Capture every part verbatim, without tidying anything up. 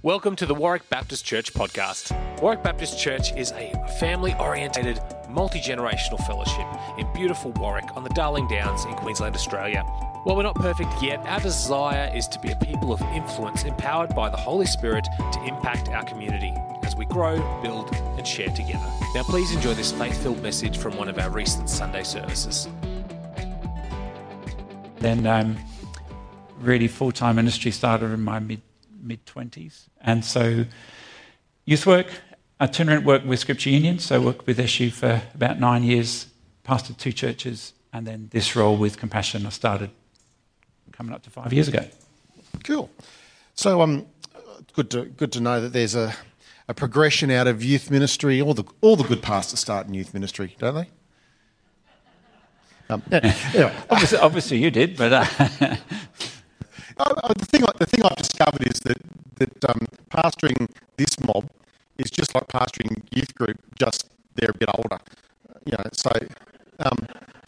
Welcome to the Warwick Baptist Church podcast. Warwick Baptist Church is a family-orientated, multi-generational fellowship in beautiful Warwick on the Darling Downs in Queensland, Australia. While we're not perfect yet, our desire is to be a people of influence empowered by the Holy Spirit to impact our community as we grow, build and share together. Now please enjoy this faith-filled message from one of our recent Sunday services. Then um, really full-time ministry started in my mid mid-twenties. And so youth work, itinerant work with Scripture Union, so worked with S U for about nine years, pastored two churches, and then this role with Compassion I started coming up to five years ago. Cool. So um, good to good to know that there's a, a progression out of youth ministry. All the all the good pastors start in youth ministry, don't they? Um, yeah, anyway. obviously, obviously you did, but... Uh, Uh, the thing, the thing I've discovered is that that um, pastoring this mob is just like pastoring youth group, just they're a bit older, you know. So um,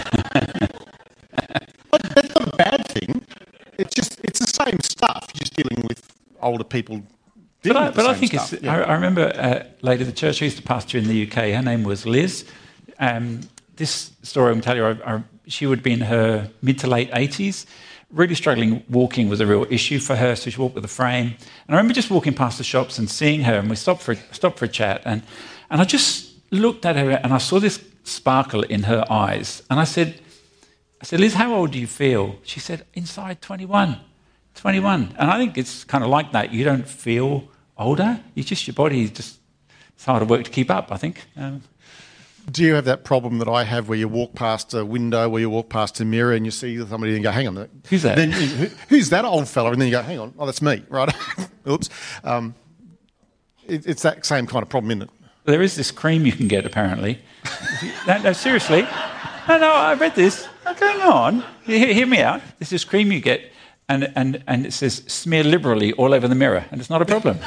that's not a bad thing. It's just it's the same stuff. You're just dealing with older people. But I, with the but I same think stuff. it's. Yeah. I, I remember uh, later the church I used to pastor in the U K. Her name was Liz. Um, this story I'm telling you, I, I, she would be in her mid to late eighties. Really struggling, walking was a real issue for her, so she walked with a frame. And I remember just walking past the shops and seeing her, and we stopped for stopped for a chat, and and I just looked at her and I saw this sparkle in her eyes, and I said, I said, Liz, how old do you feel? She said, inside twenty-one, twenty-one. And I think it's kind of like that. You don't feel older. You just your body is just it's hard work to keep up. I think. Um, Do you have that problem that I have where you walk past a window, where you walk past a mirror and you see somebody and go, hang on, who's that? Then you, who's that old fella? And then you go, hang on, oh, that's me, right? Oops. Um, it, it's that same kind of problem, isn't it? There is this cream you can get, apparently. no, no, seriously. No, no, I read this. Hang on. Hear, hear me out. There's this cream you get, and, and, and it says, smear liberally all over the mirror, and it's not a problem.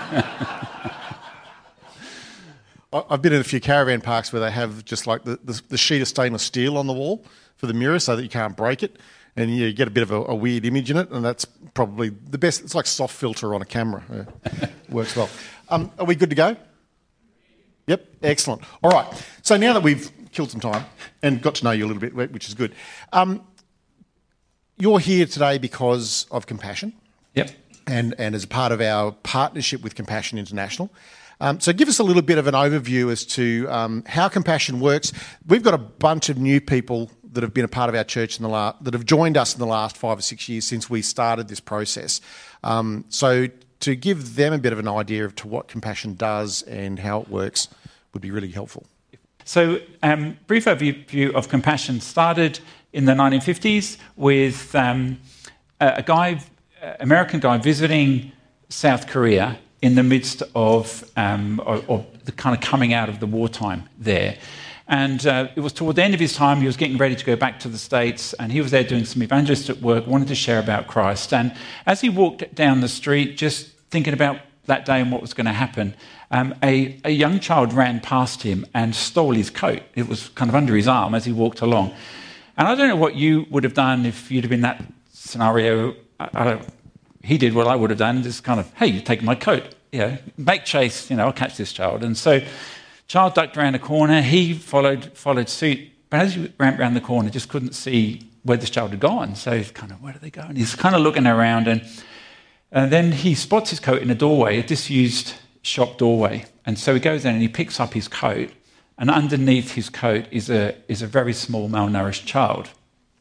I've been in a few caravan parks where they have just like the, the, the sheet of stainless steel on the wall for the mirror so that you can't break it, and you get a bit of a, a weird image in it, and that's probably the best. It's like soft filter on a camera. Yeah. Works well. Um, are we good to go? Yep, excellent. All right, so now that we've killed some time and got to know you a little bit, which is good, um, you're here today because of Compassion. Yep. And, and as a part of our partnership with Compassion International. Um, so give us a little bit of an overview as to um, how Compassion works. We've got a bunch of new people that have been a part of our church in the la- that have joined us in the last five or six years since we started this process. Um, so to give them a bit of an idea of to what Compassion does and how it works would be really helpful. So um, brief overview of Compassion started in the nineteen fifties with um, a, a guy, American guy visiting South Korea in the midst of, um, of, of the kind of coming out of the wartime there. And uh, it was toward the end of his time, he was getting ready to go back to the States, and he was there doing some evangelistic work, wanted to share about Christ. And as he walked down the street, just thinking about that day and what was going to happen, um, a, a young child ran past him and stole his coat. It was kind of under his arm as he walked along. And I don't know what you would have done if you'd have been in that scenario. I, I don't He did what I would have done, just kind of, hey, you've taken my coat. You know, make chase, you know, I'll catch this child. And so child ducked around a corner. He followed followed suit. But as he ran around the corner, just couldn't see where this child had gone. So he's kind of, where did they go? And he's kind of looking around. And, and then he spots his coat in a doorway, a disused shop doorway. And so he goes in and he picks up his coat. And underneath his coat is a is a very small, malnourished child.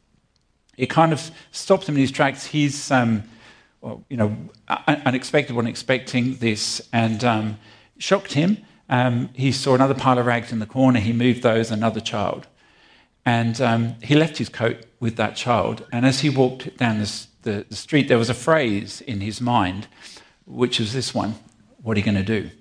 It kind of stops him in his tracks. He's... Um, Well, you know, unexpected, wasn't expecting this, and um, shocked him. Um, he saw another pile of rags in the corner. He moved those, another child. And um, he left his coat with that child. And as he walked down this, the, the street, there was a phrase in his mind, which was this one: what are you going to do?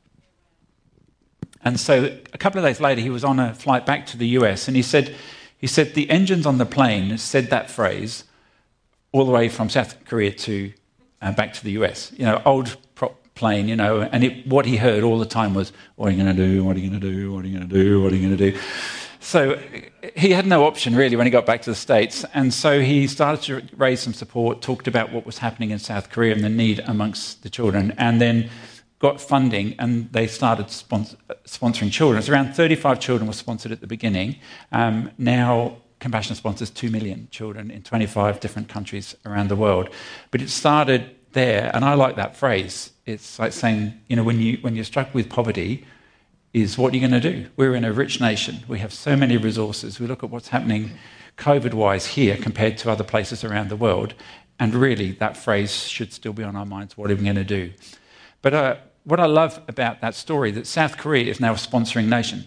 And so a couple of days later, he was on a flight back to the U S, and he said, he said the engines on the plane said that phrase all the way from South Korea to uh, back to the U S. You know, old prop plane, you know, and it, what he heard all the time was, what are you going to do, what are you going to do, what are you going to do, what are you going to do? So he had no option really when he got back to the States, and so he started to raise some support, talked about what was happening in South Korea and the need amongst the children, and then got funding, and they started sponsor, sponsoring children. It's around thirty-five children were sponsored at the beginning. Um, now Compassion sponsors two million children in twenty-five different countries around the world. But it started there, and I like that phrase. It's like saying, you know, when, you, when you're struck with poverty, is what you're going to do. We're in a rich nation. We have so many resources. We look at what's happening COVID-wise here compared to other places around the world, and really that phrase should still be on our minds. What are we going to do? But uh, what I love about that story, that South Korea is now a sponsoring nation.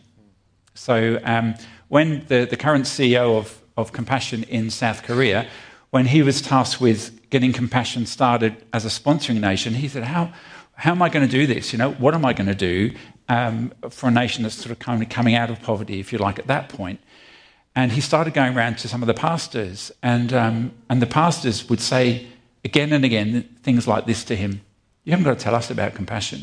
So um, when the, the current C E O of, of Compassion in South Korea, when he was tasked with getting Compassion started as a sponsoring nation, he said, how, how am I going to do this? You know, what am I going to do Um, for a nation that's sort of kind of coming out of poverty, if you like, at that point? And he started going around to some of the pastors, and um, and the pastors would say again and again things like this to him: "You haven't got to tell us about Compassion.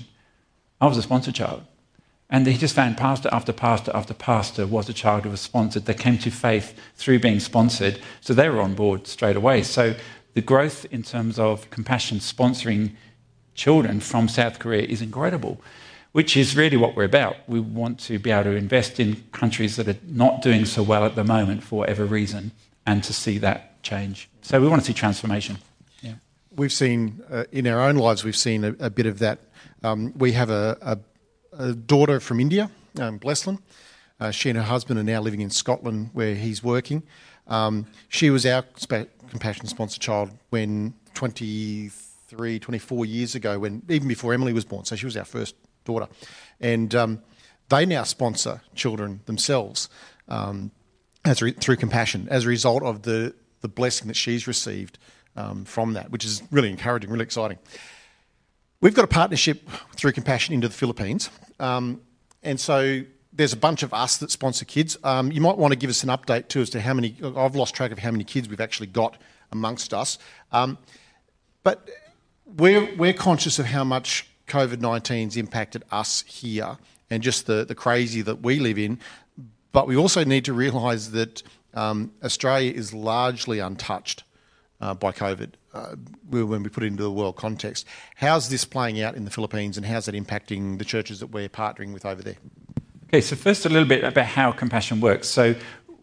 I was a sponsor child." And he just found pastor after pastor after pastor was a child who was sponsored. They came to faith through being sponsored, so they were on board straight away. So the growth in terms of Compassion sponsoring children from South Korea is incredible, which is really what we're about. We want to be able to invest in countries that are not doing so well at the moment for whatever reason, and to see that change. So we want to see transformation. Yeah. We've seen, uh, in our own lives, we've seen a, a bit of that. Um, we have a, a, a daughter from India, um, Blesslyn. Uh, she and her husband are now living in Scotland, where he's working. Um, she was our spa- Compassion sponsor child when twenty-three, twenty-four years ago, when even before Emily was born. So she was our first daughter, and um, they now sponsor children themselves um, as re- through Compassion as a result of the the blessing that she's received um, from that, which is really encouraging, really exciting. We've got a partnership through Compassion into the Philippines, um, and so there's a bunch of us that sponsor kids. Um, you might want to give us an update too as to how many. I've lost track of how many kids we've actually got amongst us, um, but we're we're conscious of how much COVID nineteen's impacted us here and just the, the crazy that we live in. But we also need to realise that um, Australia is largely untouched uh, by COVID uh, when we put it into the world context. How's this playing out in the Philippines, and how's that impacting the churches that we're partnering with over there? Okay, so first a little bit about how Compassion works. So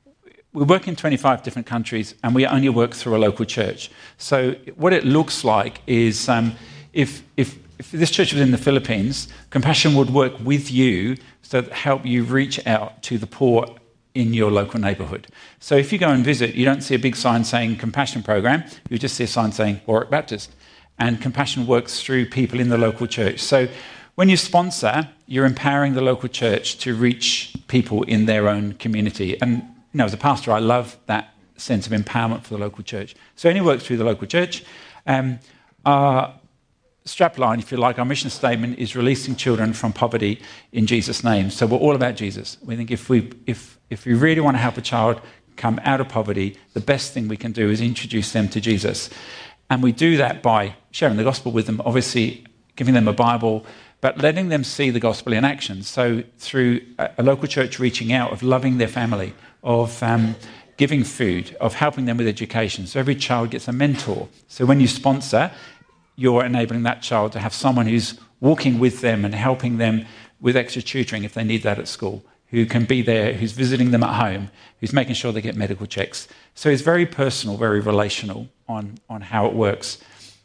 we work in twenty-five different countries, and we only work through a local church. So what it looks like is um, if if If this church was in the Philippines, Compassion would work with you to help you reach out to the poor in your local neighbourhood. So if you go and visit, you don't see a big sign saying Compassion Program, you just see a sign saying Warwick Baptist. And Compassion works through people in the local church. So when you sponsor, you're empowering the local church to reach people in their own community. And you know, as a pastor, I love that sense of empowerment for the local church. So it only works through the local church. Um, our strapline, if you like, our mission statement is releasing children from poverty in Jesus' name. So we're all about Jesus. We think if we if if we really want to help a child come out of poverty, the best thing we can do is introduce them to Jesus. And we do that by sharing the gospel with them, obviously giving them a Bible, but letting them see the gospel in action. So through a, a local church reaching out, of loving their family, of um, giving food, of helping them with education. So every child gets a mentor. So when you sponsor, you're enabling that child to have someone who's walking with them and helping them with extra tutoring if they need that at school, who can be there, who's visiting them at home, who's making sure they get medical checks. So it's very personal, very relational on, on how it works.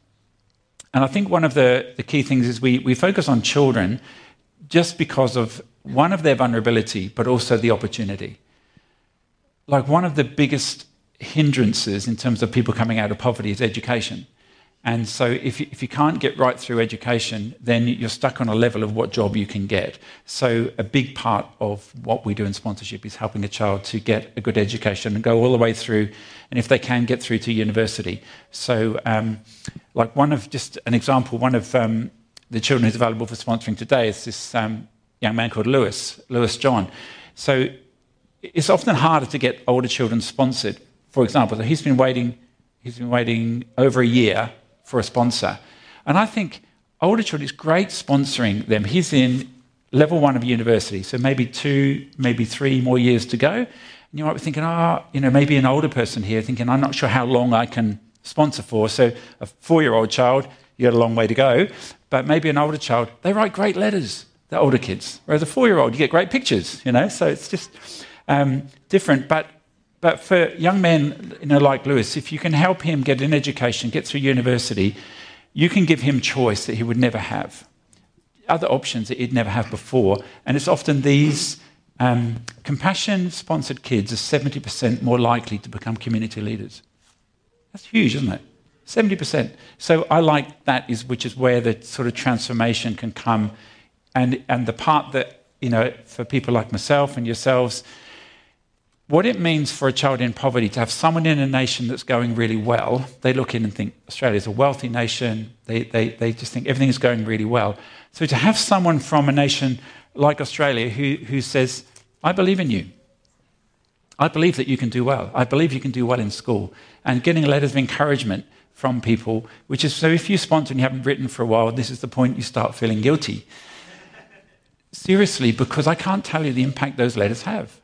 And I think one of the, the key things is we, we focus on children just because of, one, of their vulnerability, but also the opportunity. Like, one of the biggest hindrances in terms of people coming out of poverty is education. And so if you, if you can't get right through education, then you're stuck on a level of what job you can get. So a big part of what we do in sponsorship is helping a child to get a good education and go all the way through, and if they can, get through to university. So um, like one of, just an example, one of um, the children who's available for sponsoring today is this um, young man called Lewis, Lewis John. So it's often harder to get older children sponsored. For example, so he's been waiting, he's been waiting over a year for a sponsor. And I think older children, it's great sponsoring them. He's in level one of university, so maybe two, maybe three more years to go. And you might be thinking, oh, you know, maybe an older person here thinking, I'm not sure how long I can sponsor for. So a four-year-old child, you got a long way to go. But maybe an older child, they write great letters, the older kids. Whereas a four-year-old, you get great pictures, you know. So it's just um, different. But but for young men, you know, like Lewis, if you can help him get an education, get through university, you can give him choice that he would never have. Other options that he'd never have before. And it's often these um, compassion-sponsored kids are seventy percent more likely to become community leaders. That's huge, isn't it? seventy percent. So I like that, is which is where the sort of transformation can come. And, and the part that, you know, for people like myself and yourselves, what it means for a child in poverty to have someone in a nation that's going really well, they look in and think, Australia's a wealthy nation. They, they, they just think everything is going really well. So to have someone from a nation like Australia who, who says, I believe in you. I believe that you can do well. I believe you can do well in school. And getting letters of encouragement from people, which is, so if you sponsor and you haven't written for a while, this is the point you start feeling guilty. Seriously, because I can't tell you the impact those letters have.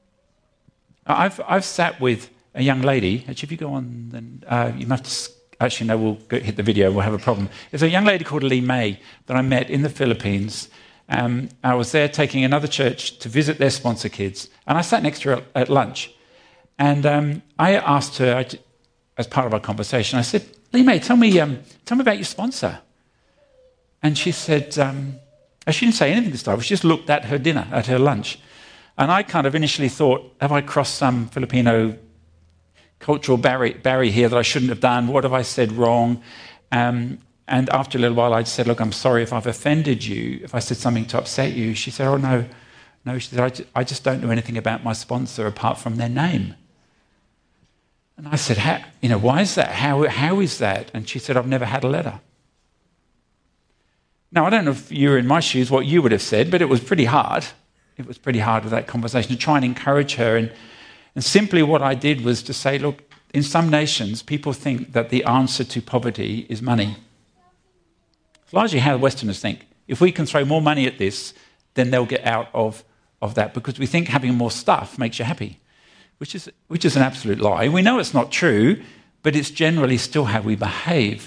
I've, I've sat with a young lady. Actually, if you go on, then uh, you must have... Actually, no, we'll go hit the video, we'll have a problem. There's a young lady called Lee May that I met in the Philippines. Um, I was there taking another church to visit their sponsor kids, and I sat next to her at, at lunch. And um, I asked her, I, as part of our conversation, I said, Lee May, tell me, um, tell me about your sponsor. And she said, um, she didn't say anything this time, she just looked at her dinner, at her lunch. And I kind of initially thought, have I crossed some Filipino cultural barrier, barrier here that I shouldn't have done? What have I said wrong? Um, and after a little while, I said, look, I'm sorry if I've offended you, if I said something to upset you. She said, oh, no, no. She said, I just, I just don't know anything about my sponsor apart from their name. And I said, how, you know, why is that? How, how is that? And she said, I've never had a letter. Now, I don't know if you were in my shoes what you would have said, but it was pretty hard. It was pretty hard with that conversation to try and encourage her. And And simply what I did was to say, look, in some nations, people think that the answer to poverty is money. It's largely how Westerners think. If we can throw more money at this, then they'll get out of, of that, because we think having more stuff makes you happy, which is, which is an absolute lie. We know it's not true, but it's generally still how we behave.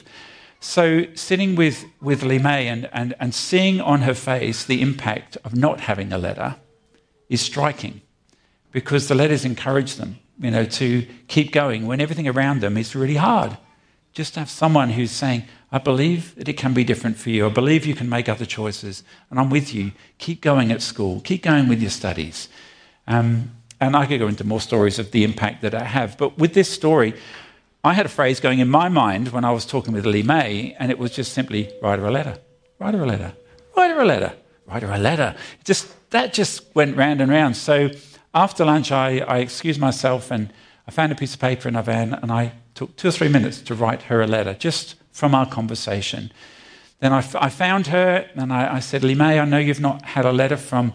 So sitting with, with Lee May and, and, and seeing on her face the impact of not having a letter is striking. Because the letters encourage them, you know, to keep going when everything around them is really hard. Just to have someone who's saying, I believe that it can be different for you. I believe you can make other choices. And I'm with you. Keep going at school. Keep going with your studies. Um, and I could go into more stories of the impact that I have. But with this story, I had a phrase going in my mind when I was talking with Lee May, and it was just simply, write her a letter. Write her a letter. Write her a letter. Write her a letter. Just, that just went round and round. So after lunch, I, I excused myself and I found a piece of paper in our van, and I took two or three minutes to write her a letter, just from our conversation. Then I, I found her and I, I said, Lee May, I know you've not had a letter from,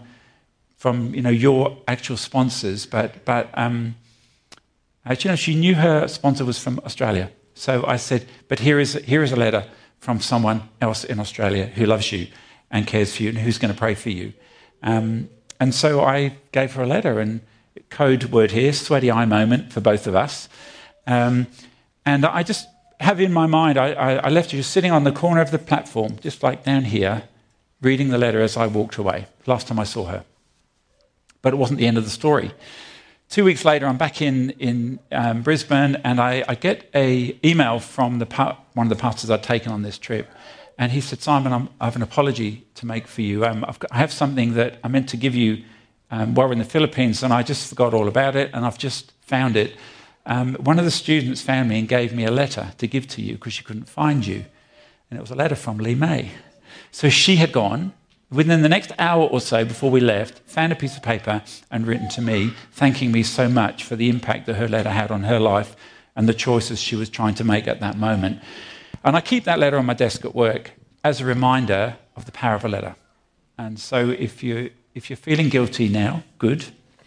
from you know, your actual sponsors, but, but um, actually, you know, she knew her sponsor was from Australia. So I said, but here is, here is a letter from someone else in Australia who loves you and cares for you and who's going to pray for you. Um, And so I gave her a letter, and code word here, sweaty eye moment for both of us. Um, and I just have in my mind, I, I, I left her just sitting on the corner of the platform, just like down here, reading the letter as I walked away, last time I saw her. But it wasn't the end of the story. Two weeks later, I'm back in, in um, Brisbane, and I, I get an email from the pa- one of the pastors I'd taken on this trip. And he said, Simon, I'm, I have an apology to make for you. Um, I've got, I have something that I meant to give you um, while we're in the Philippines, and I just forgot all about it, and I've just found it. Um, one of the students found me and gave me a letter to give to you because she couldn't find you. And it was a letter from Lee May. So she had gone, within the next hour or so before we left, found a piece of paper and written to me, thanking me so much for the impact that her letter had on her life and the choices she was trying to make at that moment. And I keep that letter on my desk at work as a reminder of the power of a letter. And so if, you, if you're feeling guilty now, good.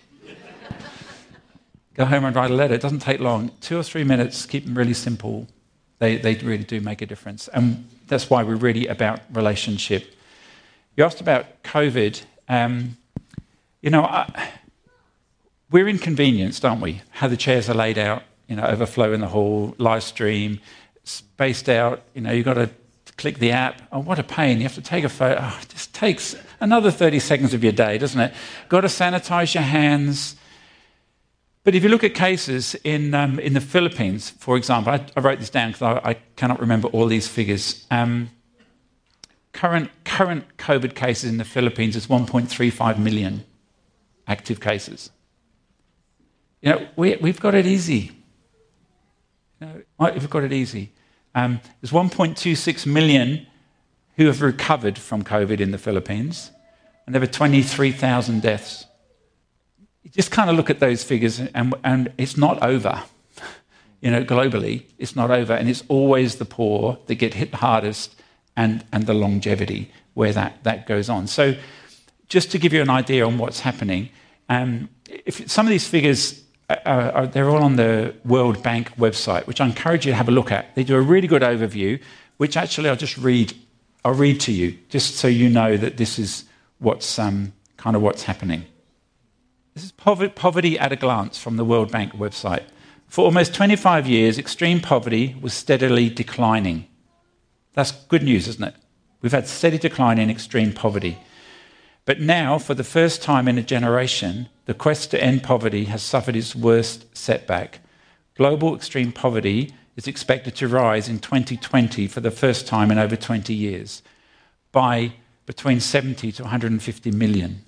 Go home and write a letter. It doesn't take long. Two or three minutes, keep them really simple. They, they really do make a difference. And that's why we're really about relationship. You asked about COVID. Um, you know, I, we're inconvenienced, aren't we? How the chairs are laid out, you know, overflow in the hall, live stream, spaced out. You know, you've got to click the app. Oh, what a pain. You have to take a photo. Oh, it just takes another thirty seconds of your day, doesn't it? Got to sanitize your hands. But if you look at cases in um, in the Philippines, for example, I, I wrote this down because I, I cannot remember all these figures. Um, current current COVID cases in the Philippines is one point three five million active cases. You know, we, we've got it easy. You know, we've got it easy. Um, there's one point two six million who have recovered from COVID in the Philippines, and there were twenty-three thousand deaths. You just kind of look at those figures, and, and it's not over. You know, globally, it's not over, and it's always the poor that get hit hardest, and, and the longevity where that, that goes on. So just to give you an idea on what's happening, um, if some of these figures, are, are, they're all on the World Bank website, which I encourage you to have a look at. They do a really good overview, which actually I'll just read, I'll read to you, just so you know that this is what's um, kind of what's happening. This is poverty at a glance from the World Bank website. For almost twenty-five years, extreme poverty was steadily declining. That's good news, isn't it? We've had steady decline in extreme poverty. But now, for the first time in a generation, the quest to end poverty has suffered its worst setback. Global extreme poverty is expected to rise in twenty twenty for the first time in over twenty years by between seventy to one hundred fifty million.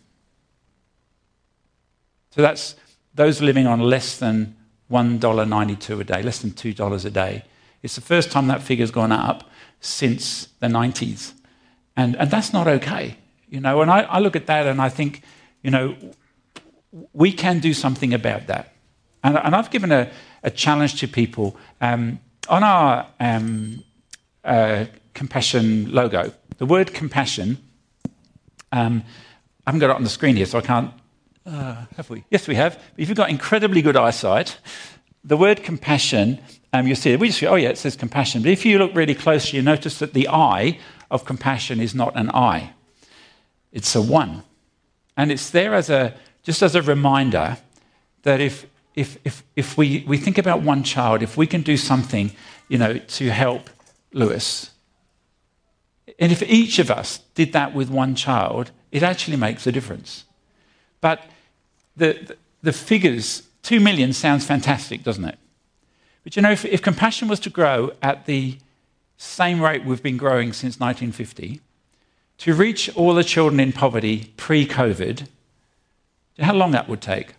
So that's those living on less than one dollar ninety-two a day, less than two dollars a day. It's the first time that figure's gone up since the nineties. And, and that's not okay. You know, and I, I look at that and I think, you know, we can do something about that. And, and I've given a, a challenge to people. Um, on our um, uh, compassion logo, the word compassion, um, I haven't got it on the screen here, so I can't. Uh, have we? Yes, we have. But if you've got incredibly good eyesight, the word compassion, um, you'll see it. We just go, oh yeah, it says compassion. But if you look really closely, you notice that the I of compassion is not an I. It's a one. And it's there as a just as a reminder that if if if if we, we think about one child, if we can do something, you know, to help Lewis, and if each of us did that with one child, it actually makes a difference. But the, the the figures, two million sounds fantastic, doesn't it? But you know, if, if compassion was to grow at the same rate we've been growing since nineteen fifty, to reach all the children in poverty pre-COVID, do you know how long that would take?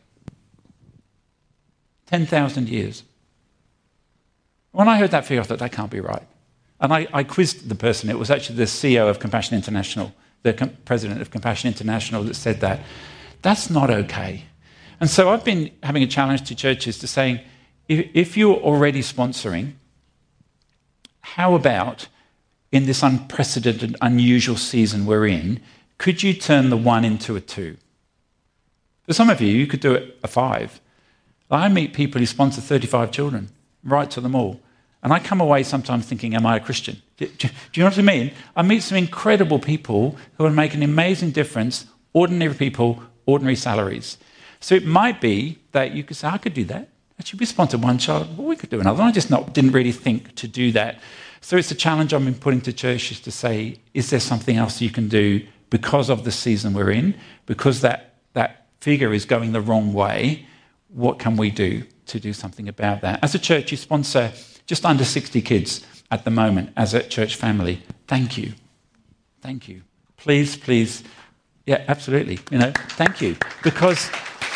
ten thousand years. When I heard that figure, I thought, that can't be right. And I, I quizzed the person. It was actually the C E O of Compassion International, the com- president of Compassion International, that said that. That's not okay. And so I've been having a challenge to churches to saying, if, if you're already sponsoring, how about in this unprecedented, unusual season we're in, could you turn the one into a two? For some of you, you could do it a five. I meet people who sponsor thirty-five children, right to them all. And I come away sometimes thinking, am I a Christian? Do, do, do you know what I mean? I meet some incredible people who will make an amazing difference, ordinary people, ordinary salaries. So it might be that you could say, I could do that. Actually, we sponsored one child, well, we could do another. I just not, didn't really think to do that. So it's a challenge I've been putting to churches to say, is there something else you can do because of the season we're in, because that, that figure is going the wrong way? What can we do to do something about that? As a church, you sponsor just under sixty kids at the moment as a church family. Thank you. Thank you. Please, please. Yeah, absolutely. You know, thank you. Because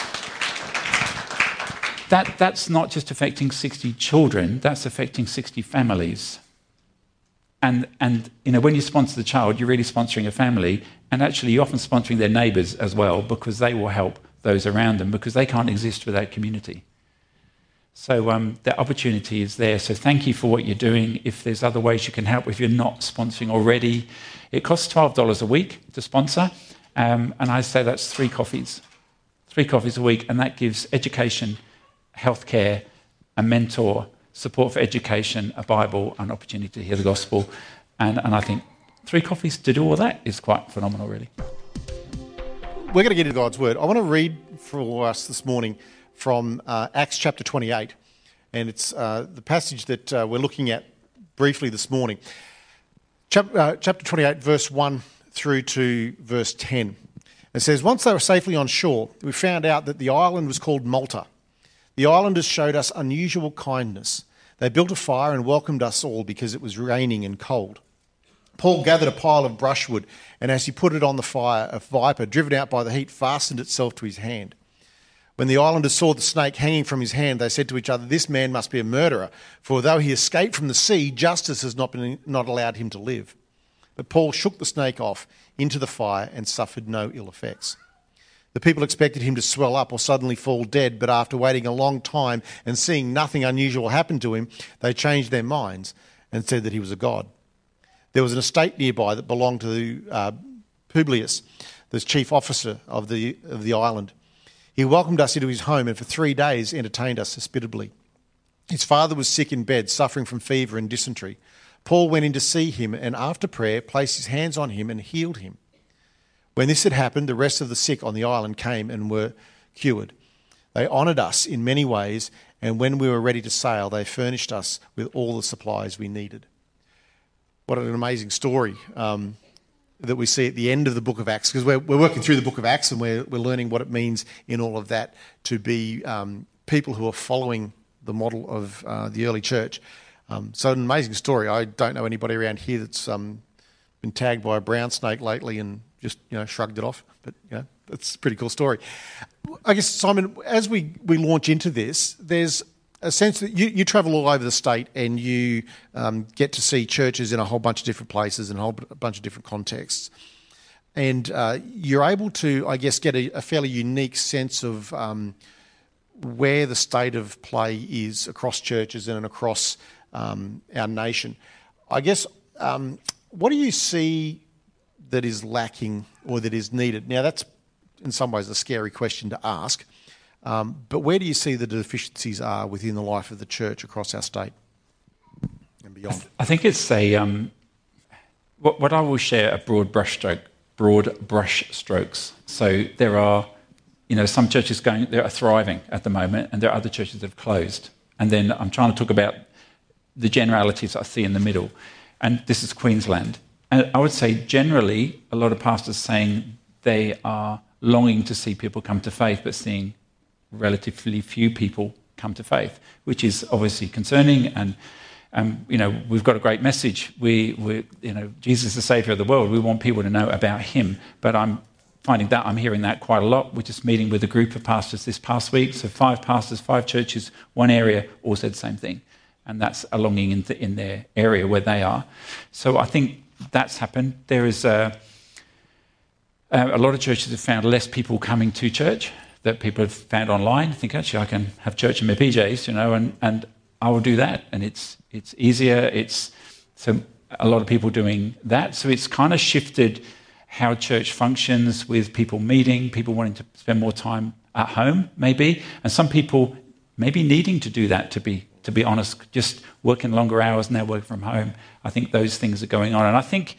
that that's not just affecting sixty children, that's affecting sixty families. And, and you know, when you sponsor the child, you're really sponsoring a family, and actually you're often sponsoring their neighbours as well, because they will help those around them, because they can't exist without community. So um, the opportunity is there. So thank you for what you're doing. If there's other ways you can help, if you're not sponsoring already, it costs twelve dollars a week to sponsor. Um, and I say that's three coffees, three coffees a week, and that gives education, healthcare, a mentor, support for education, a Bible, an opportunity to hear the gospel. And, and I think three coffees to do all that is quite phenomenal, really. we're going to get into God's Word. I want to read for us this morning from uh, Acts chapter twenty-eight. And it's uh, the passage that uh, we're looking at briefly this morning. Chap- uh, chapter twenty-eight, verse one through to verse ten. It says, "Once they were safely on shore, we found out that the island was called Malta. The islanders showed us unusual kindness. They built a fire and welcomed us all because it was raining and cold. Paul gathered a pile of brushwood, and as he put it on the fire, a viper, driven out by the heat, fastened itself to his hand. When the islanders saw the snake hanging from his hand, they said to each other, 'This man must be a murderer, for though he escaped from the sea, justice has not been not allowed him to live.' But Paul shook the snake off into the fire and suffered no ill effects. The people expected him to swell up or suddenly fall dead, but after waiting a long time and seeing nothing unusual happen to him, they changed their minds and said that he was a god. There was an estate nearby that belonged to uh, Publius, the chief officer of the of the island. He welcomed us into his home and for three days entertained us hospitably. His father was sick in bed, suffering from fever and dysentery. Paul went in to see him and after prayer placed his hands on him and healed him. When this had happened, the rest of the sick on the island came and were cured. They honoured us in many ways, and when we were ready to sail, they furnished us with all the supplies we needed." What an amazing story um, that we see at the end of the book of Acts, because we're, we're working through the book of Acts and we're, we're learning what it means in all of that to be um, people who are following the model of uh, the early church. Um, so an amazing story. I don't know anybody around here that's um, been tagged by a brown snake lately and just, you know, shrugged it off. But, you know, it's a pretty cool story. I guess, Simon, as we, we launch into this, there's a sense that you, you travel all over the state and you um, get to see churches in a whole bunch of different places and a whole bunch of different contexts. And uh, you're able to, I guess, get a, a fairly unique sense of um, where the state of play is across churches and across um, our nation. I guess, um, what do you see that is lacking or that is needed? Now, that's in some ways a scary question to ask. Um, but where do you see the deficiencies are within the life of the church across our state and beyond? I, th- I think it's a um, what, what I will share are broad brushstroke, broad brush strokes. So there are, you know, some churches going, they are thriving at the moment, and there are other churches that have closed. And then I'm trying to talk about the generalities I see in the middle, and this is Queensland. And I would say generally, a lot of pastors saying they are longing to see people come to faith, but seeing relatively few people come to faith, which is obviously concerning. And um, you know, we've got a great message. We, we, you know, Jesus is the Saviour of the world. We want people to know about Him. But I'm finding that I'm hearing that quite a lot. We're just meeting with a group of pastors this past week. So five pastors, five churches, one area, all said the same thing, and that's a longing in, the, in their area where they are. So I think that's happened. There is a, a lot of churches have found less people coming to church that people have found online. I think, actually, I can have church in my P Js, you know, and, and I will do that. And it's it's easier. It's so a lot of people doing that. So it's kind of shifted how church functions with people meeting, people wanting to spend more time at home, maybe, and some people maybe needing to do that, to be to be honest, just working longer hours now, working from home. I think those things are going on. And I think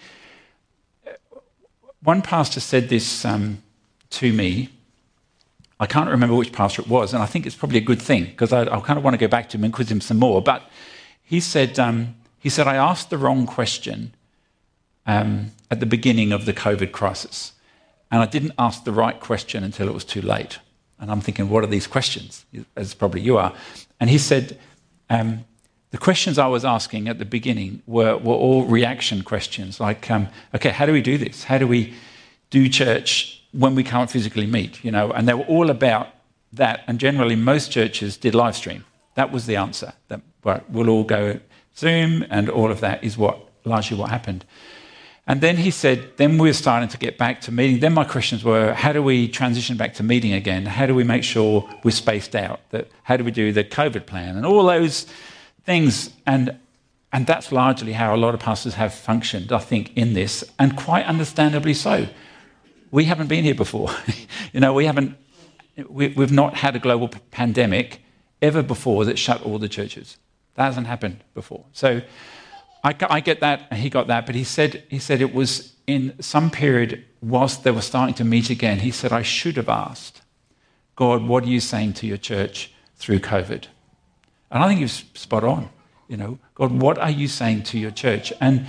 one pastor said this um, to me. I can't remember which pastor it was, and I think it's probably a good thing, because I, I kind of want to go back to him and quiz him some more. But he said, um, he said, I asked the wrong question um, at the beginning of the COVID crisis, and I didn't ask the right question until it was too late. And I'm thinking, what are these questions? As probably you are. And he said, um, the questions I was asking at the beginning were, were all reaction questions, like, um, okay, how do we do this? How do we do church when we can't physically meet, you know? And they were all about that. And generally, most churches did live stream. That was the answer. That right, we'll all go Zoom, and all of that is what largely what happened. And then he said, then we were starting to get back to meeting. Then my questions were, how do we transition back to meeting again? How do we make sure we're spaced out? That how do we do the COVID plan and all those things? And and that's largely how a lot of pastors have functioned, I think, in this, and quite understandably so. We haven't been here before. you know, we haven't, we, we've not had a global p- pandemic ever before that shut all the churches. That hasn't happened before. So I, I get that, and he got that, but he said he said it was in some period, whilst they were starting to meet again, he said, I should have asked, God, what are you saying to your church through COVID? And I think he was spot on. You know, God, what are you saying to your church? And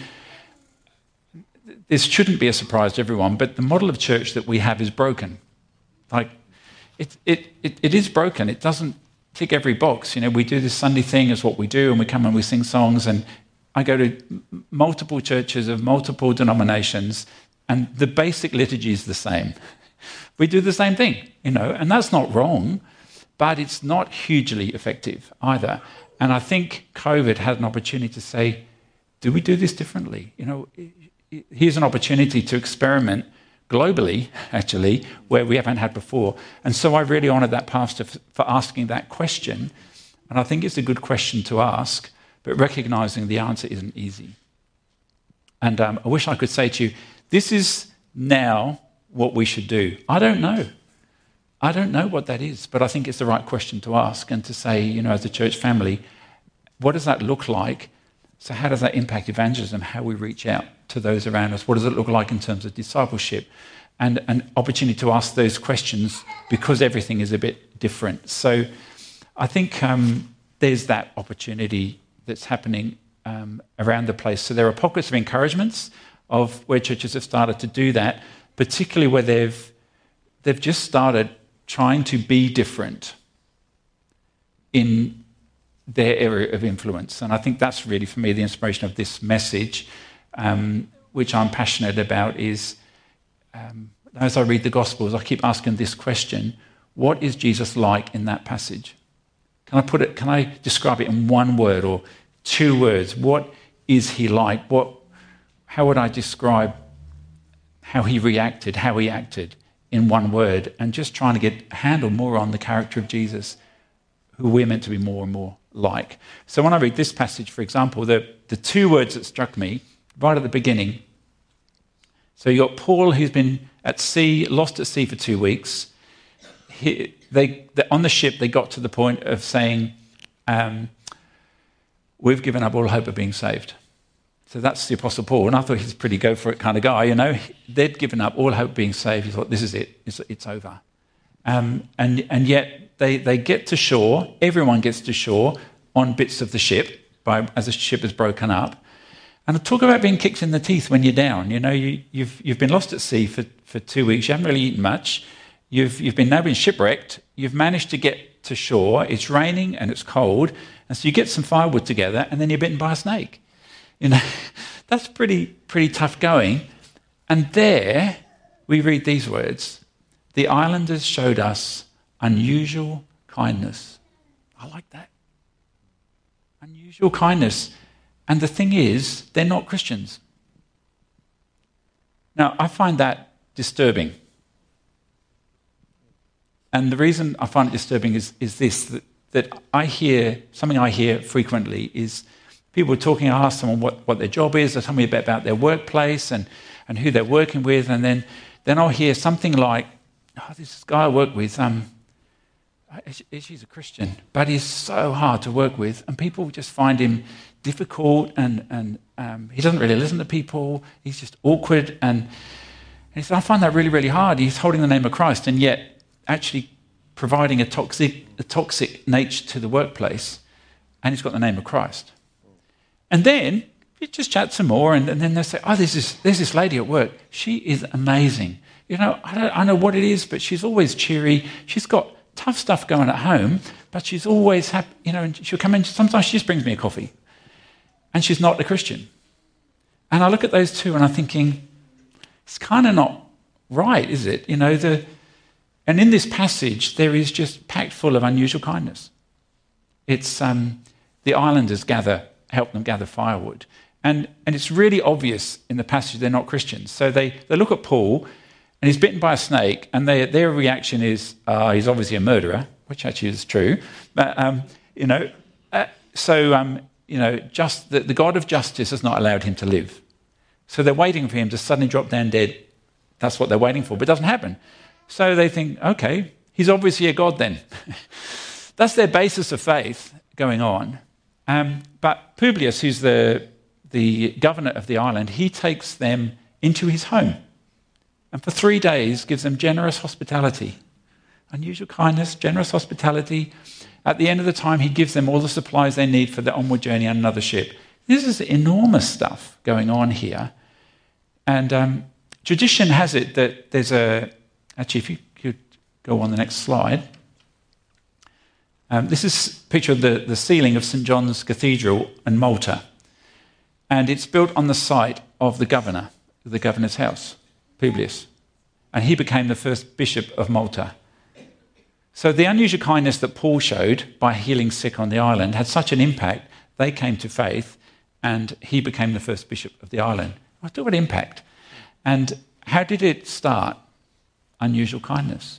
this shouldn't be a surprise to everyone, but the model of church that we have is broken. Like, it, it, it, it is broken. It doesn't tick every box. You know, we do this Sunday thing is what we do, and we come and we sing songs, and I go to m- multiple churches of multiple denominations, and the basic liturgy is the same. We do the same thing, you know, and that's not wrong, but it's not hugely effective either. And I think COVID had an opportunity to say, do we do this differently? You know, here's an opportunity to experiment globally, actually, where we haven't had before. And so I really honour that pastor for asking that question. And I think it's a good question to ask, but recognising the answer isn't easy. And um, I wish I could say to you, this is now what we should do. I don't know. I don't know what that is, but I think it's the right question to ask and to say, you know, as a church family, what does that look like? So how does that impact evangelism, how we reach out to those around us? What does it look like in terms of discipleship? And an opportunity to ask those questions because everything is a bit different. So I think um, there's that opportunity that's happening um, around the place. So there are pockets of encouragements of where churches have started to do that, particularly where they've they've just started trying to be different in their area of influence. And I think that's really, for me, the inspiration of this message, um, which I'm passionate about, is um, as I read the Gospels, I keep asking this question: what is Jesus like in that passage? Can I put it? Can I describe it in one word or two words? What is he like? What? How would I describe how he reacted, how he acted in one word? And just trying to get a handle more on the character of Jesus, who we're meant to be more and more like. So when I read this passage, for example, the, the two words that struck me right at the beginning. So you got Paul, who's been at sea, lost at sea for two weeks. He, they, they on the ship, they got to the point of saying, um, we've given up all hope of being saved. So that's the Apostle Paul, and I thought he's a pretty go-for-it kind of guy, you know. They'd given up all hope of being saved. He thought, this is it, it's, it's over. Um, and, and yet they, they get to shore, everyone gets to shore on bits of the ship by, as the ship is broken up. And talk about being kicked in the teeth when you're down. You know, you, you've, you've been lost at sea for, for two weeks, you haven't really eaten much, you've, you've been now been shipwrecked, you've managed to get to shore, it's raining and it's cold, and so you get some firewood together and then you're bitten by a snake. You know, that's pretty pretty tough going. And there we read these words: the islanders showed us unusual kindness. I like that. Unusual kindness. And the thing is, they're not Christians. Now, I find that disturbing. And the reason I find it disturbing is, is this, that, that I hear, something I hear frequently is people talking, I ask someone what, what their job is, or tell me a bit about their workplace and, and who they're working with, and then, then I'll hear something like, oh, this guy I work with, um, she's a Christian, but he's so hard to work with, and people just find him difficult, and, and um, he doesn't really listen to people, he's just awkward, and, and he said, I find that really, really hard. He's holding the name of Christ, and yet actually providing a toxic, a toxic nature to the workplace, and he's got the name of Christ. And then you just chat some more, and, and then they say, oh, there's this, there's this lady at work. She is amazing. You know, I don't, I don't know what it is, but she's always cheery. She's got tough stuff going at home, but she's always happy. You know, and she'll come in. Sometimes she just brings me a coffee. And she's not a Christian. And I look at those two, and I'm thinking, it's kind of not right, is it? You know, the and in this passage, there is just packed full of unusual kindness. It's um, the islanders gather, help them gather firewood. And, and it's really obvious in the passage they're not Christians. So they, they look at Paul, and he's bitten by a snake, and they, their reaction is, uh, he's obviously a murderer, which actually is true. But, um, you know, uh, so, um, you know, just the, the God of justice has not allowed him to live. So they're waiting for him to suddenly drop down dead. That's what they're waiting for, but it doesn't happen. So they think, okay, he's obviously a God then. That's their basis of faith going on. Um, but Publius, who's the, the governor of the island, he takes them into his home. And for three days gives them generous hospitality. Unusual kindness, generous hospitality. At the end of the time, he gives them all the supplies they need for the onward journey on another ship. This is enormous stuff going on here. And um, tradition has it that there's a... Actually, if you could go on the next slide. Um, this is a picture of the, the ceiling of St John's Cathedral in Malta. And it's built on the site of the governor, the governor's house, Publius. And he became the first bishop of Malta. So the unusual kindness that Paul showed by healing sick on the island had such an impact, they came to faith, and he became the first bishop of the island. I talk about impact. And how did it start? Unusual kindness.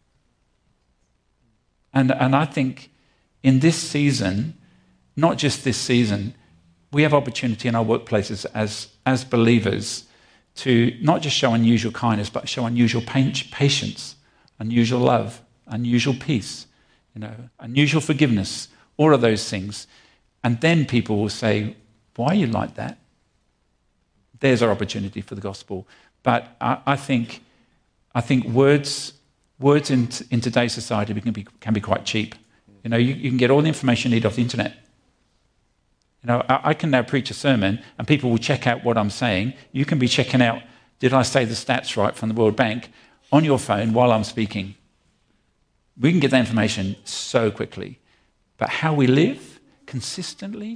And, and I think in this season, not just this season, we have opportunity in our workplaces as, as believers to not just show unusual kindness, but show unusual patience, unusual love, unusual peace, you know, unusual forgiveness, all of those things. And then people will say, why are you like that? There's our opportunity for the gospel. But I, I think I think words words in, in today's society can be, can be quite cheap. You know, you, you can get all the information you need off the internet. You know, I, I can now preach a sermon and people will check out what I'm saying. You can be checking out, did I say the stats right from the World Bank, on your phone while I'm speaking. We can get that information so quickly. But how we live consistently,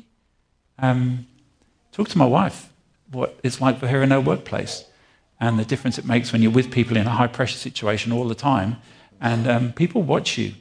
um, talk to my wife, what it's like for her in her workplace and the difference it makes when you're with people in a high-pressure situation all the time and um, people watch you.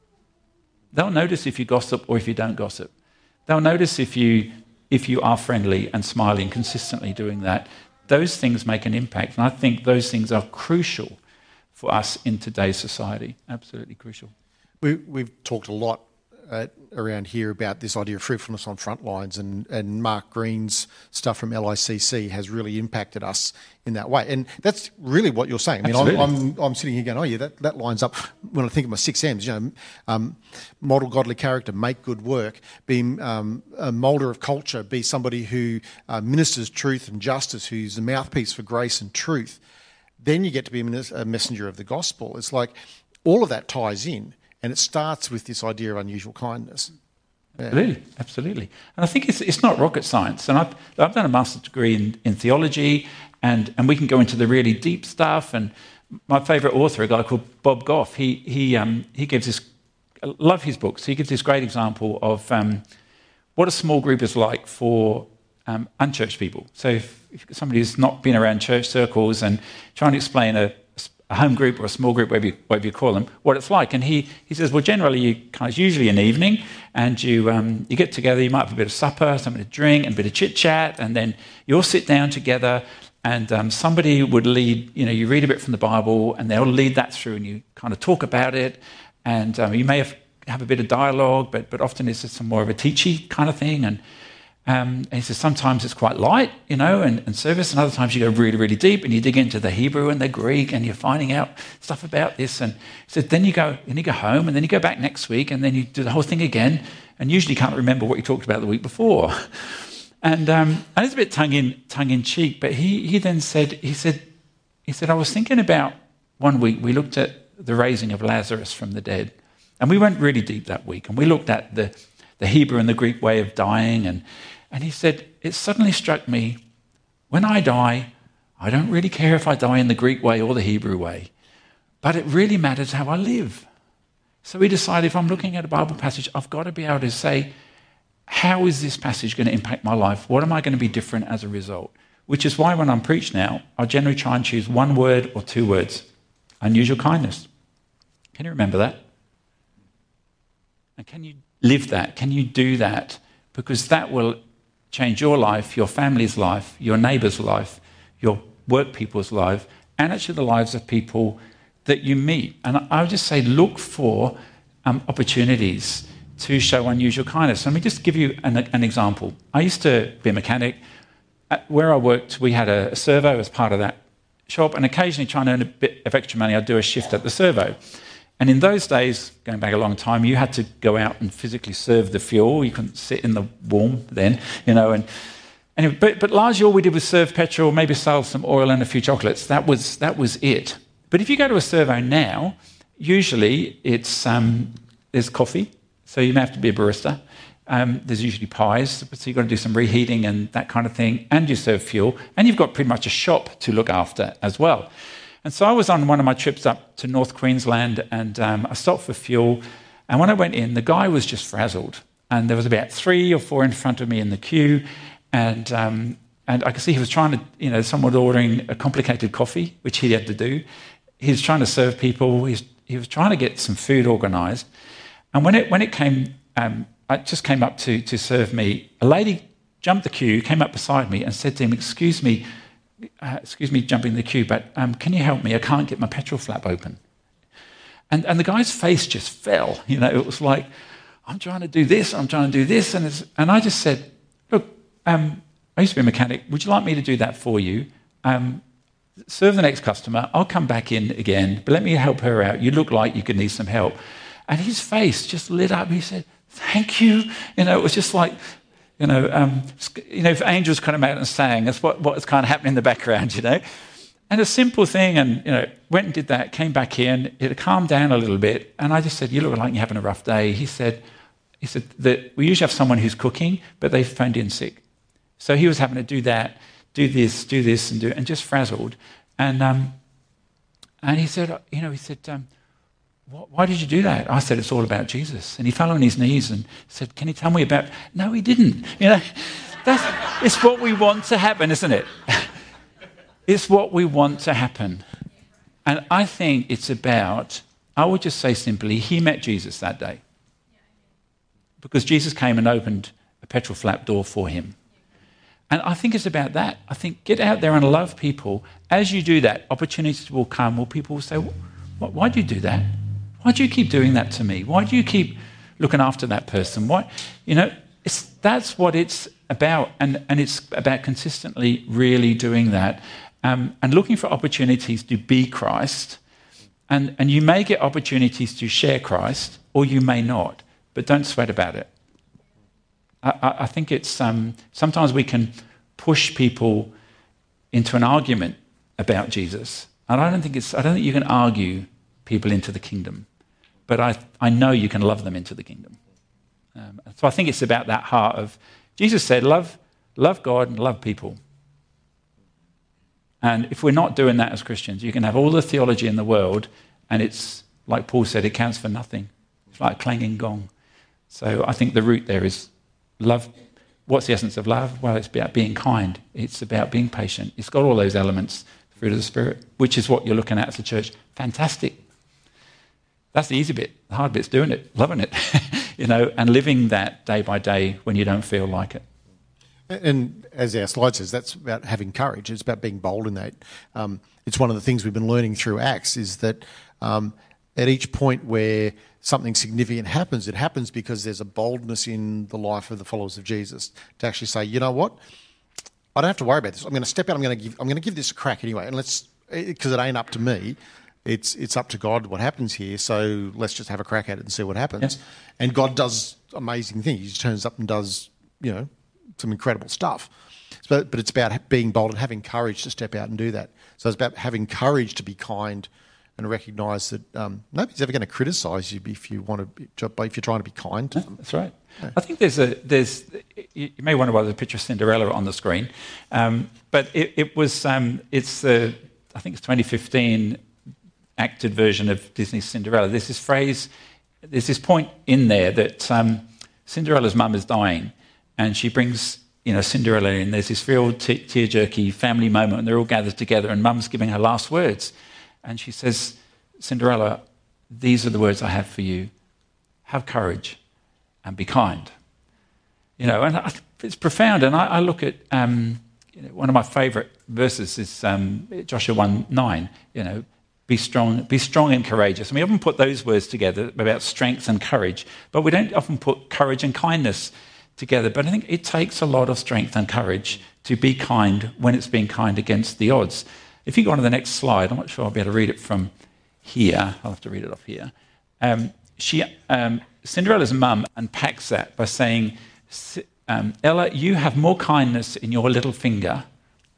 They'll notice if you gossip or if you don't gossip. They'll notice if you if you are friendly and smiling, consistently doing that. Those things make an impact, and I think those things are crucial for us in today's society. Absolutely crucial. We, we've talked a lot uh, around here about this idea of fruitfulness on front lines, and, and Mark Green's stuff from L I C C has really impacted us in that way. And that's really what you're saying. I mean, I'm, I'm, I'm sitting here going, oh yeah, that, that lines up when I think of my six M's, you know, um, model godly character, make good work, be um, a moulder of culture, be somebody who uh, ministers truth and justice, who's a mouthpiece for grace and truth. Then you get to be a messenger of the gospel. It's like all of that ties in, and it starts with this idea of unusual kindness. Yeah. Absolutely, absolutely. And I think it's it's not rocket science. And I've, I've done a master's degree in, in theology, and, and we can go into the really deep stuff. And my favourite author, a guy called Bob Goff, he he um, he gives this, I love his books. He gives this great example of um, what a small group is like for um, unchurched people. So if, if somebody who's not been around church circles and trying to explain a, a home group or a small group, whatever you, whatever you call them, what it's like. And he, he says, well, generally, you kind of, usually an evening, and you um, you get together, you might have a bit of supper, something to drink, and a bit of chit-chat, and then you all sit down together, and um, somebody would lead, you know, you read a bit from the Bible, and they'll lead that through, and you kind of talk about it, and um, you may have, have a bit of dialogue, but but often it's just some more of a teachy kind of thing, and Um, and he says sometimes it's quite light, you know, and, and service, and other times you go really, really deep and you dig into the Hebrew and the Greek and you're finding out stuff about this. And he said then you go, then you go home, and then you go back next week, and then you do the whole thing again, and usually can't remember what you talked about the week before. And um, and it's a bit tongue in tongue in cheek, but he he then said he said he said I was thinking about one week we looked at the raising of Lazarus from the dead, and we went really deep that week, and we looked at the the Hebrew and the Greek way of dying, and. And he said, it suddenly struck me, when I die, I don't really care if I die in the Greek way or the Hebrew way, but it really matters how I live. So we decided, if I'm looking at a Bible passage, I've got to be able to say, how is this passage going to impact my life? What am I going to be different as a result? Which is why when I'm preached now, I generally try and choose one word or two words. Unusual kindness. Can you remember that? And can you live that? Can you do that? Because that will change your life, your family's life, your neighbour's life, your work people's life, and actually the lives of people that you meet. And I would just say look for um, opportunities to show unusual kindness. Let me just give you an, an example. I used to be a mechanic. At where I worked, we had a, a servo as part of that shop, and occasionally trying to earn a bit of extra money, I'd do a shift at the servo. And in those days, going back a long time, you had to go out and physically serve the fuel. You couldn't sit in the warm then, you know. And Anyway, but, but largely all we did was serve petrol, maybe sell some oil and a few chocolates. That was that was it. But if you go to a servo now, usually it's um, there's coffee, so you may have to be a barista. Um, there's usually pies, so you've got to do some reheating and that kind of thing, and you serve fuel, and you've got pretty much a shop to look after as well. And so I was on one of my trips up to North Queensland, and um, I stopped for fuel, and when I went in, the guy was just frazzled, and there was about three or four in front of me in the queue, and um, and I could see he was trying to, you know, someone was ordering a complicated coffee, which he had to do. He was trying to serve people. He was, he was trying to get some food organised, and when it when it came. Um, It just came up to, to serve me. A lady jumped the queue, came up beside me and said to him, excuse me, uh, excuse me jumping the queue, but um, can you help me? I can't get my petrol flap open. And and the guy's face just fell. You know, it was like, I'm trying to do this, I'm trying to do this. And, it's, and I just said, look, um, I used to be a mechanic. Would you like me to do that for you? Um, serve the next customer. I'll come back in again, but let me help her out. You look like you could need some help. And his face just lit up. He said, thank you. You know, it was just like, you know, um, you know, if angels kind of out and sang, that's what, what was kind of happening in the background, you know. And a simple thing, and, you know, went and did that, came back in, it had calmed down a little bit, and I just said, you look like you're having a rough day. He said, he said that we usually have someone who's cooking, but they phoned in sick. So he was having to do that, do this, do this, and do and just frazzled. And um, and he said, you know, he said, um, why did you do that? I said, it's all about Jesus. And he fell on his knees and said, can you tell me about... No, he didn't. You know, that's, it's what we want to happen, isn't it? It's what we want to happen. And I think it's about, I would just say simply, he met Jesus that day. Because Jesus came and opened a petrol flap door for him. And I think it's about that. I think get out there and love people. As you do that, opportunities will come where people will say, why do you do that? Why do you keep doing that to me? Why do you keep looking after that person? Why, you know, it's, that's what it's about, and, and it's about consistently really doing that um, and looking for opportunities to be Christ. And, and you may get opportunities to share Christ, or you may not, but don't sweat about it. I, I, I think it's um, sometimes we can push people into an argument about Jesus, and I don't think it's. I don't think you can argue people into the kingdom. But I, I know you can love them into the kingdom. Um, so I think it's about that heart of, Jesus said, love, love God and love people. And if we're not doing that as Christians, you can have all the theology in the world, and it's, like Paul said, it counts for nothing. It's like a clanging gong. So I think the root there is love. What's the essence of love? Well, it's about being kind. It's about being patient. It's got all those elements, fruit of the Spirit, which is what you're looking at as a church. Fantastic. That's the easy bit. The hard bit's doing it, loving it, you know, and living that day by day when you don't feel like it. And as our slide says, that's about having courage. It's about being bold in that. Um, it's one of the things we've been learning through Acts is that um, at each point where something significant happens, it happens because there's a boldness in the life of the followers of Jesus to actually say, you know what, I don't have to worry about this. I'm going to step out. I'm going to give. I'm going to give this a crack anyway, and let's because it ain't up to me. It's it's up to God what happens here, so let's just have a crack at it and see what happens. Yes. And God does amazing things. He just turns up and does, you know, some incredible stuff. So, but it's about being bold and having courage to step out and do that. So it's about having courage to be kind and recognise that um, nobody's ever going to criticise you if you want to, be, if you're trying to be kind to Yeah, them. that's right. Yeah. I think there's a there's you may wonder why there's a picture of Cinderella on the screen, um, but it, it was um, it's the I think it's twenty fifteen acted version of Disney's Cinderella. There's this phrase, there's this point in there that um, Cinderella's mum is dying, and she brings you know Cinderella in. There's this real t- tear-jerky family moment, and they're all gathered together, and mum's giving her last words, and she says, "Cinderella, these are the words I have for you. Have courage and be kind." You know, and I, it's profound. And I, I look at um, you know, one of my favourite verses is um, Joshua one nine. You know. Be strong, be strong and courageous. And we often put those words together about strength and courage, but we don't often put courage and kindness together. But I think it takes a lot of strength and courage to be kind when it's being kind against the odds. If you go on to the next slide, I'm not sure I'll be able to read it from here. I'll have to read it off here. Um, she, um, Cinderella's mum unpacks that by saying, um, Ella, you have more kindness in your little finger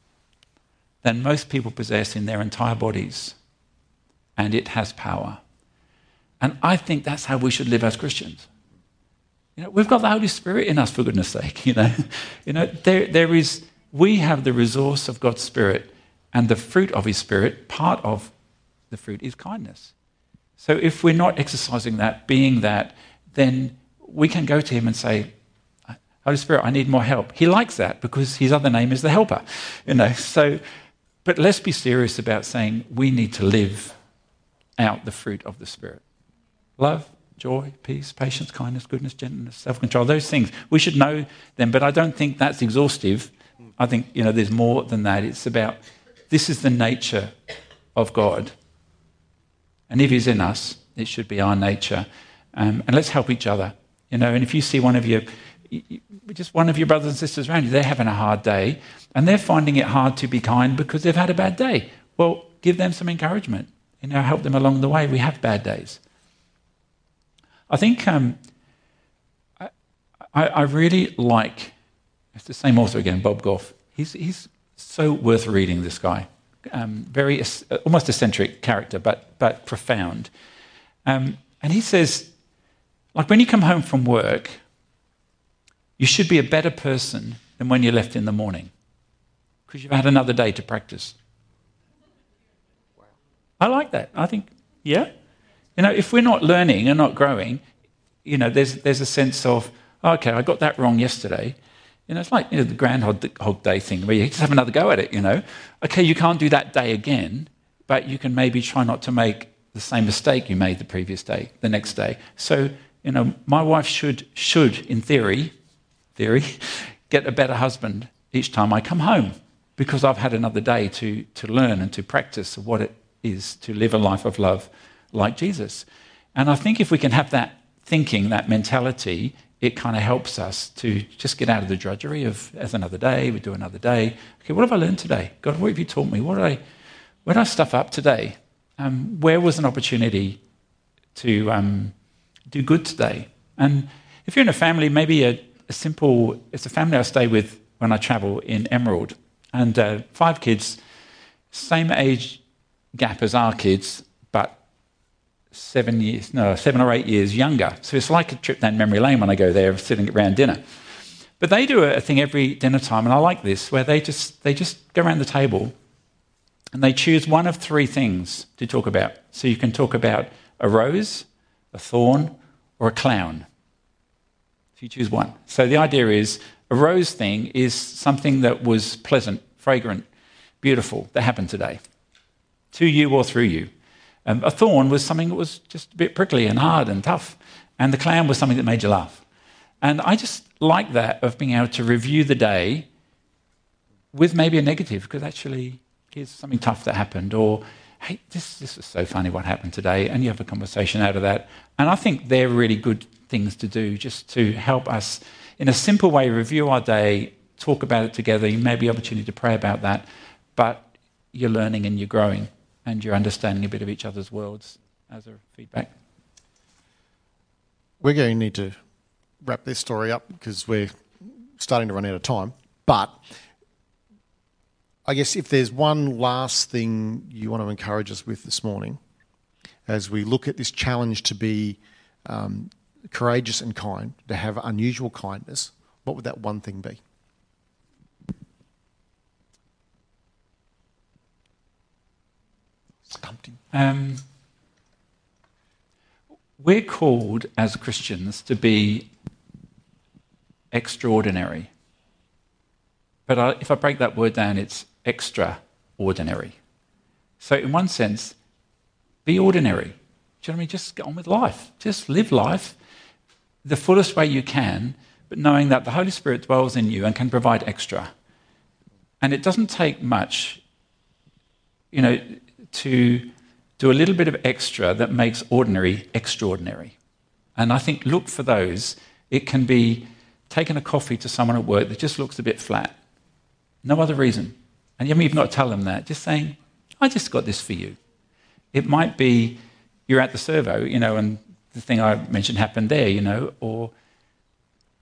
than most people possess in their entire bodies, and it has power. And I think that's how we should live as Christians. You know, we've got the Holy Spirit in us, for goodness sake. You know, you know, there, there is. We have the resource of God's Spirit, and the fruit of His Spirit. Part of the fruit is kindness. So if we're not exercising that, being that, then we can go to Him and say, "Holy Spirit, I need more help." He likes that because His other name is the Helper. You know, so. But let's be serious about saying we need to live out the fruit of the Spirit: love, joy, peace, patience, kindness, goodness, gentleness, self-control. Those things, we should know them, but I don't think that's exhaustive. I think, you know, there's more than that. It's about, this is the nature of God. And if He's in us, it should be our nature. Um, and let's help each other. You know, and if you see one of your, just one of your brothers and sisters around you, they're having a hard day, and they're finding it hard to be kind because they've had a bad day. Well, give them some encouragement. You know, help them along the way. We have bad days. I think um, I, I really like, it's the same author again, Bob Goff. He's, he's so worth reading, this guy. Um, very, almost eccentric character, but, but profound. Um, and he says, like when you come home from work, you should be a better person than when you left in the morning because you've had another day to practice. Wow. I like that. I think, yeah. You know, if we're not learning and not growing, you know, there's there's a sense of, okay, I got that wrong yesterday. You know, it's like, you know, the Groundhog Day thing where you just have another go at it, you know. Okay, you can't do that day again, but you can maybe try not to make the same mistake you made the previous day, the next day. So, you know, my wife should, should in theory, theory, get a better husband each time I come home because I've had another day to, to learn and to practice what it is to live a life of love like Jesus. And I think if we can have that thinking, that mentality, it kind of helps us to just get out of the drudgery of, as another day, we do another day. Okay, what have I learned today? God, what have you taught me? What did I, where did I stuff up today? Um, where was an opportunity to um, do good today? And if you're in a family, maybe a, a simple, it's a family I stay with when I travel in Emerald. And uh, five kids, same age gap as our kids, but seven years, no, seven or eight years younger. So it's like a trip down memory lane when I go there, sitting around dinner. But they do a thing every dinner time, and I like this, where they just they just go around the table and they choose one of three things to talk about. So you can talk about a rose, a thorn, or a clown. If you choose one. So the idea is a rose thing is something that was pleasant, fragrant, beautiful, that happened today, to you or through you. Um, a thorn was something that was just a bit prickly and hard and tough. And the clown was something that made you laugh. And I just like that of being able to review the day with maybe a negative, because actually here's something tough that happened, or hey, this, this is so funny what happened today, and you have a conversation out of that. And I think they're really good things to do just to help us in a simple way review our day, talk about it together. You may be opportunity to pray about that, but you're learning and you're growing. And you're understanding a bit of each other's worlds as a feedback. We're going to need to wrap this story up because we're starting to run out of time. But I guess if there's one last thing you want to encourage us with this morning, as we look at this challenge to be um, courageous and kind, to have unusual kindness, what would that one thing be? Stumped him. Um, we're called as Christians to be extraordinary. But I, if I break that word down, it's extraordinary. So in one sense, be ordinary. Do you know what I mean? Just get on with life. Just live life the fullest way you can, but knowing that the Holy Spirit dwells in you and can provide extra. And it doesn't take much, you know, to do a little bit of extra that makes ordinary extraordinary. And I think look for those. It can be taking a coffee to someone at work that just looks a bit flat. No other reason. And you haven't even got to tell them that. Just saying, I just got this for you. It might be you're at the servo, you know, and the thing I mentioned happened there, you know, or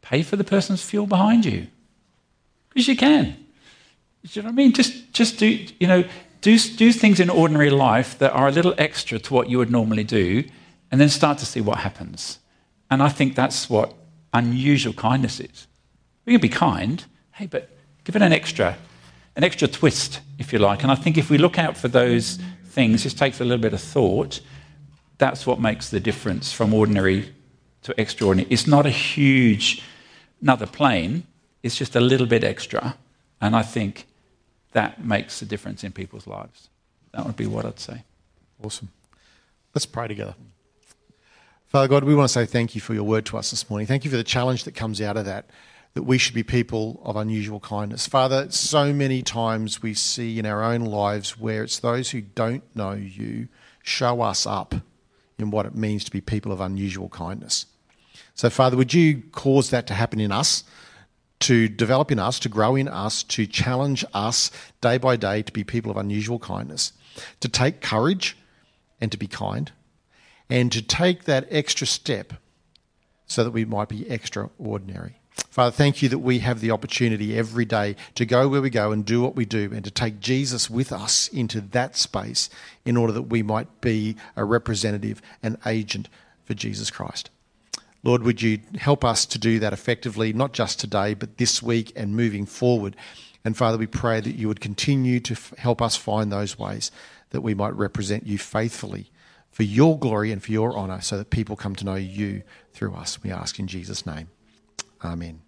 pay for the person's fuel behind you. Because you can. Do you know what I mean? Just, just do, you know, do, do things in ordinary life that are a little extra to what you would normally do, and then start to see what happens. And I think that's what unusual kindness is. We can be kind, hey, but give it an extra, an extra twist, if you like. And I think if we look out for those things, just takes a little bit of thought, that's what makes the difference from ordinary to extraordinary. It's not a huge, another plane, it's just a little bit extra. And I think that makes a difference in people's lives. That would be what I'd say. Awesome. Let's pray together. Father God, we want to say thank you for your word to us this morning. Thank you for the challenge that comes out of that, that we should be people of unusual kindness. Father, so many times we see in our own lives where it's those who don't know you show us up in what it means to be people of unusual kindness. So, Father, would you cause that to happen in us, to develop in us, to grow in us, to challenge us day by day to be people of unusual kindness, to take courage and to be kind, and to take that extra step so that we might be extraordinary. Father, thank you that we have the opportunity every day to go where we go and do what we do, and to take Jesus with us into that space in order that we might be a representative and agent for Jesus Christ. Lord, would you help us to do that effectively, not just today, but this week and moving forward. And Father, we pray that you would continue to f- help us find those ways that we might represent you faithfully for your glory and for your honour, so that people come to know you through us. We ask in Jesus' name. Amen.